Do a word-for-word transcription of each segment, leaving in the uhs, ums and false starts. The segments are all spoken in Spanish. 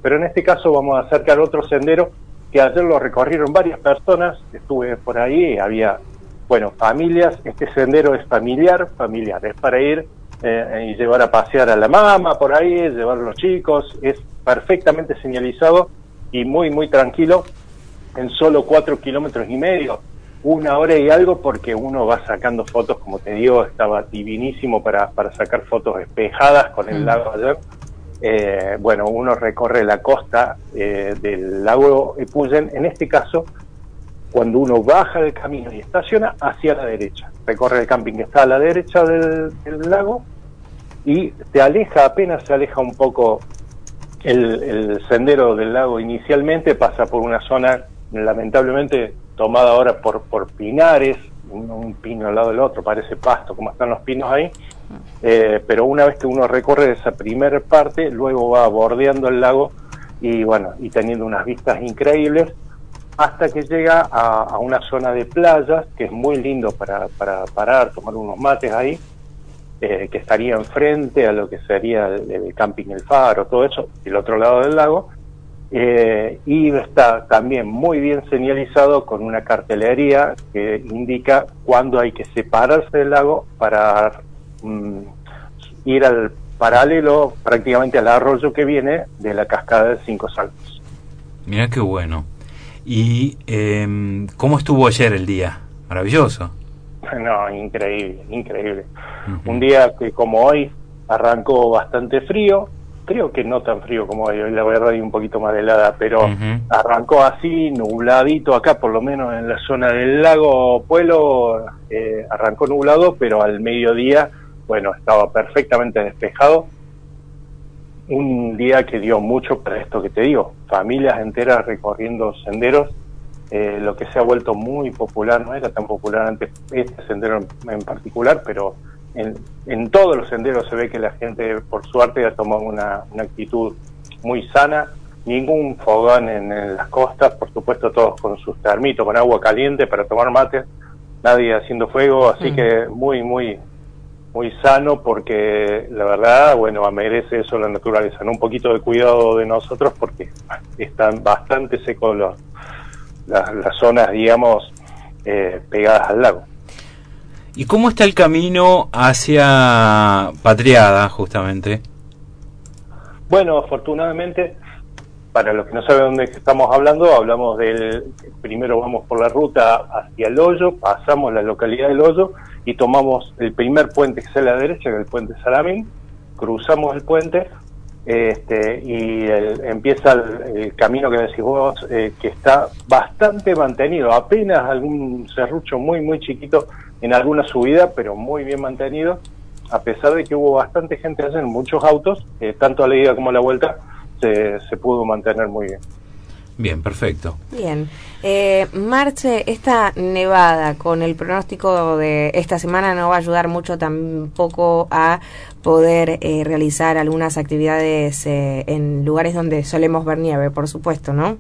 Pero en este caso vamos a acercar otro sendero que ayer lo recorrieron varias personas, estuve por ahí, había, bueno, familias. Este sendero es familiar, familiar, es para ir eh, y llevar a pasear a la mamá por ahí, llevar a los chicos, es perfectamente señalizado y muy, muy tranquilo, en solo cuatro kilómetros y medio, una hora y algo, porque uno va sacando fotos, como te digo, estaba divinísimo para, para sacar fotos despejadas con el lago ayer. Eh, bueno, uno recorre la costa eh, del lago Epullen, en este caso, cuando uno baja del camino y estaciona hacia la derecha, recorre el camping que está a la derecha del, del lago y te aleja, apenas se aleja un poco el, el sendero del lago inicialmente, pasa por una zona lamentablemente tomada ahora por, por pinares, un, un pino al lado del otro, parece pasto, como están los pinos ahí. Eh, pero una vez que uno recorre esa primera parte, luego va bordeando el lago y bueno, y teniendo unas vistas increíbles hasta que llega a, a una zona de playas que es muy lindo para, para parar, tomar unos mates ahí, eh, que estaría enfrente a lo que sería el, el camping El Faro, todo eso, el otro lado del lago, eh, y está también muy bien señalizado con una cartelería que indica cuándo hay que separarse del lago para ir al paralelo, prácticamente al arroyo que viene de la cascada de Cinco Saltos. Mirá qué bueno. ¿Y eh, cómo estuvo ayer el día? Maravilloso. No, increíble, increíble. Uh-huh. Un día que como hoy arrancó bastante frío, creo que no tan frío como hoy, hoy la verdad hay un poquito más helada, pero uh-huh. arrancó así, nubladito acá, por lo menos en la zona del lago Puelo, eh, arrancó nublado, pero al mediodía, bueno, estaba perfectamente despejado. Un día que dio mucho para esto que te digo, familias enteras recorriendo senderos, eh, lo que se ha vuelto muy popular, no era tan popular antes este sendero en, en particular, pero en, en todos los senderos se ve que la gente, por suerte, ha tomado una, una actitud muy sana, ningún fogón en, en las costas, por supuesto todos con sus termitos, con agua caliente para tomar mate, nadie haciendo fuego, así mm. que muy, muy... muy sano, porque la verdad, bueno, merece eso la naturaleza, ¿no? Un poquito de cuidado de nosotros porque están bastante secos los, las, las zonas, digamos, eh, pegadas al lago. ¿Y cómo está el camino hacia Patriada, justamente? Bueno, afortunadamente, para los que no saben dónde estamos hablando, hablamos del, primero vamos por la ruta hacia el Hoyo, pasamos la localidad del Hoyo y tomamos el primer puente que está a la derecha, que es el puente Salamín, cruzamos el puente este, y el, empieza el, el camino que decís vos, eh, que está bastante mantenido, apenas algún serrucho muy muy chiquito en alguna subida, pero muy bien mantenido, a pesar de que hubo bastante gente ayer, muchos autos, eh, tanto a la ida como a la vuelta, se, se pudo mantener muy bien. Bien, perfecto. Bien. Eh, Marce, esta nevada con el pronóstico de esta semana no va a ayudar mucho tampoco a poder eh, realizar algunas actividades eh, en lugares donde solemos ver nieve, por supuesto, ¿no?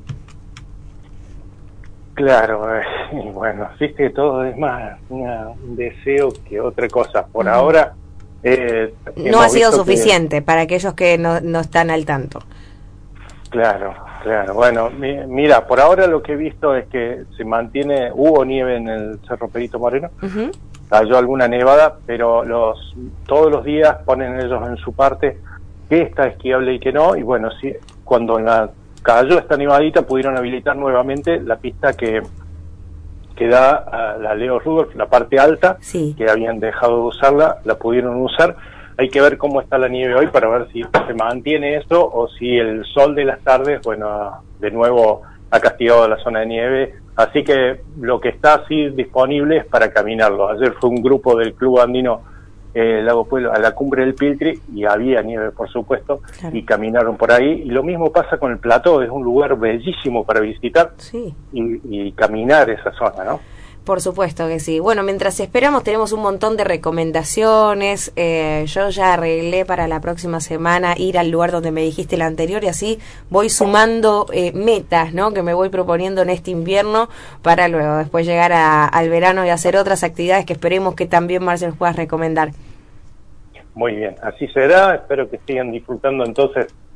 Claro, eh, y bueno, viste que todo es más una, un deseo que otra cosa. Por uh-huh. ahora... Eh, no ha sido suficiente que... para aquellos que no, no están al tanto. Claro, claro. Bueno, mi, mira, por ahora lo que he visto es que se mantiene, hubo nieve en el Cerro Perito Moreno, uh-huh. cayó alguna nevada, pero los todos los días ponen ellos en su parte que está esquiable y que no, y bueno, sí, cuando la, cayó esta nevadita pudieron habilitar nuevamente la pista que, que da a la Leo Rudolph, la parte alta, sí. que habían dejado de usarla, la pudieron usar. Hay que ver cómo está la nieve hoy para ver si se mantiene eso o si el sol de las tardes, bueno, de nuevo ha castigado la zona de nieve. Así que lo que está así disponible es para caminarlo. Ayer fue un grupo del Club Andino eh, Lago Puelo a la cumbre del Piltri y había nieve, por supuesto, claro. y caminaron por ahí. Y lo mismo pasa con el plató, es un lugar bellísimo para visitar sí. y, y caminar esa zona, ¿no? Por supuesto que sí. Bueno, mientras esperamos tenemos un montón de recomendaciones. Eh, yo ya arreglé para la próxima semana ir al lugar donde me dijiste la anterior y así voy sumando eh, metas, ¿no? Que me voy proponiendo en este invierno para luego después llegar a, al verano y hacer otras actividades que esperemos que también Marcel puedas recomendar. Muy bien, así será. Espero que sigan disfrutando entonces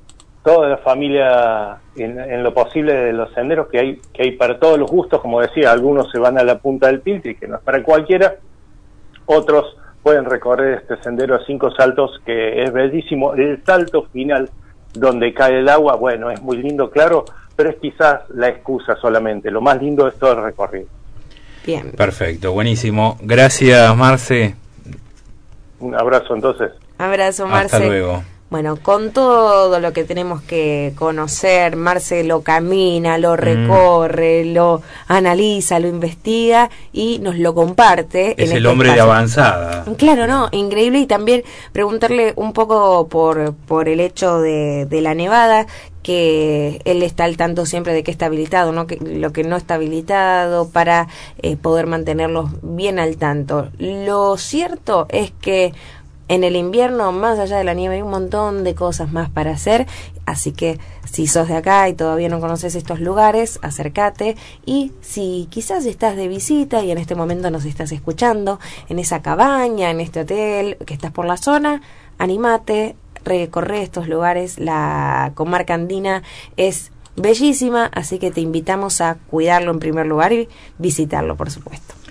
toda la familia en, en lo posible de los senderos que hay que hay para todos los gustos, como decía, algunos se van a la punta del Piltri, que no es para cualquiera, otros pueden recorrer este sendero a cinco saltos, que es bellísimo. El salto final donde cae el agua, bueno, es muy lindo, claro, pero es quizás la excusa solamente. Lo más lindo es todo el recorrido. Bien. Perfecto, buenísimo. Gracias, Marce. Un abrazo entonces. Abrazo, Marce. Hasta luego. Bueno, con todo lo que tenemos que conocer, Marce lo camina, lo recorre, mm. lo analiza, lo investiga y nos lo comparte. Es en el este hombre espacio. de avanzada. Claro, no, increíble. Y también preguntarle un poco por, por el hecho de, de la nevada, que él está al tanto siempre de que está habilitado, ¿no? Que lo que no está habilitado, para eh, poder mantenerlos bien al tanto. Lo cierto es que en el invierno, más allá de la nieve, hay un montón de cosas más para hacer, así que si sos de acá y todavía no conoces estos lugares, acércate. Y si quizás estás de visita y en este momento nos estás escuchando en esa cabaña, en este hotel, que estás por la zona, animate, recorre estos lugares. La comarca andina es bellísima, así que te invitamos a cuidarlo en primer lugar y visitarlo, por supuesto.